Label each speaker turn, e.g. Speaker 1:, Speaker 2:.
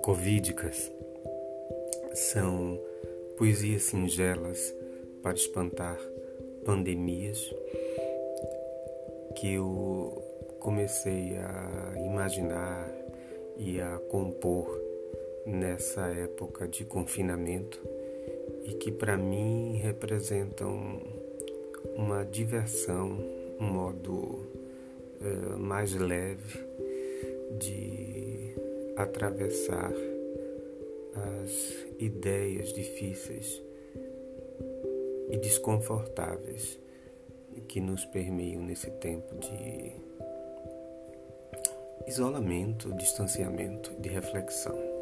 Speaker 1: Covídicas são poesias singelas para espantar pandemias que eu comecei a imaginar e a compor nessa época de confinamento e que para mim representam uma diversão, um modo mais leve de atravessar as ideias difíceis e desconfortáveis que nos permeiam nesse tempo de isolamento, distanciamento, de reflexão.